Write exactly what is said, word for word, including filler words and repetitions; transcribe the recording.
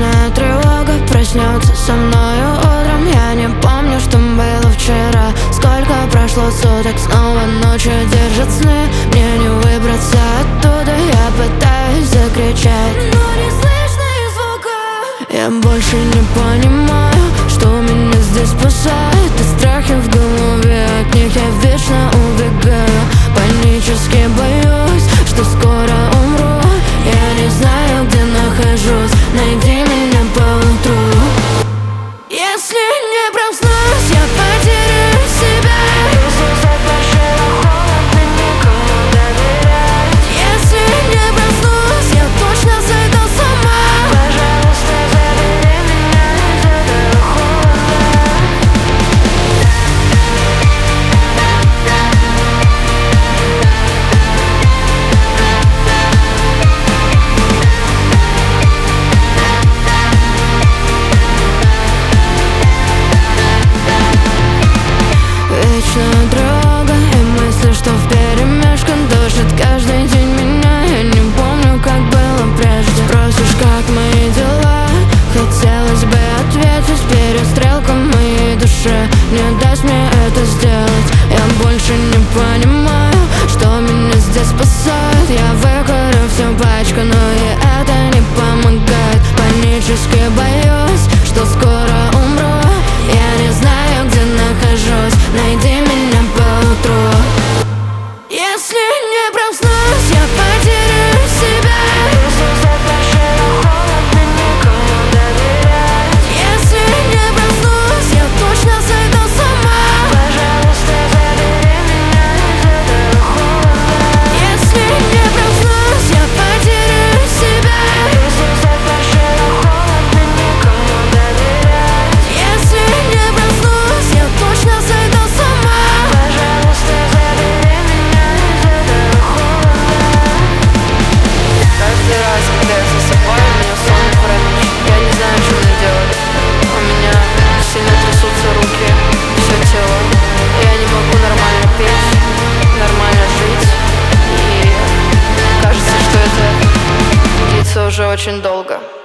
Вечная тревога проснется со мною утром. Я не помню, что было вчера. Сколько прошло суток, снова ночью держат сны. Мне не выбраться оттуда, я пытаюсь закричать, но не слышно их звука. Я больше не понимаю, что меня здесь спасает. И страхи в голове, от них я вечно убегаю. Панически боюсь, что скоро умру. Я не знаю, где нахожусь, найди меня поутру. Если не проснусь, я потеряю себя. Если запашила холодно, никому доверять. Если не проснусь, я точно сойду с ума. Пожалуйста, забери меня из этого холода. Вечная тревога и мысли, что вперемешку душит каждый день меня. Я не помню, как было прежде. Спросишь, как мои дела? Хотелось бы ответить, перестрелка в моей душе не даст мне это сделать. Я больше не понимаю, что меня здесь спасает. Я выкурю всю пачку, но и это не помогает. Панически боюсь, что скоро умру. Я не знаю, где нахожусь, найди меня поутру. Если не проснусь, я потеряю себя. Если запашила холодно, никому доверять. Если не проснусь, я точно сойду с ума. Пожалуйста, забери меня из этого холода. Если не проснусь, я потеряю себя. Если запашила холодно, никому доверять. Если не проснусь, я точно сойду с ума. Пожалуйста, забери меня из этого холода. Каждый раз, когда я засыпаю, меня сон не паралич. Я не знаю, что мне делать. У меня сильно трясутся руки, все тело. Я не могу нормально петь, нормально жить. И кажется, что это длится уже очень долго.